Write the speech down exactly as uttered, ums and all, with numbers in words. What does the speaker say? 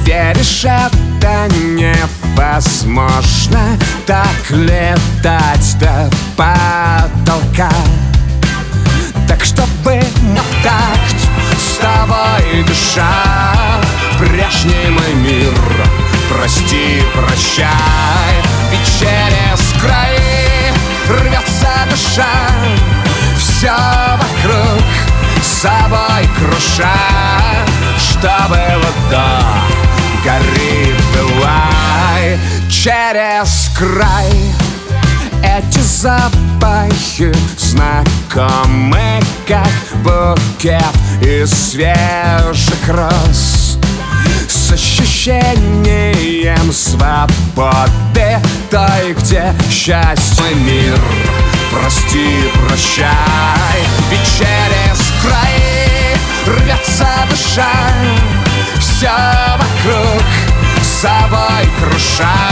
Веришь, это невозможно, так летать до потолка. Так чтобы в такт с тобой душа, прежний мой мир, прости, прощай. Ведь через край рвется душа, все вокруг с собой круша. Что было до, гори, пылай через край. Эти запахи знакомы, как букет из свежих роз, с ощущением свободы, той, где счастье, мир, прости, прощай. Ведь через край рвется душа, все вокруг с собой круша.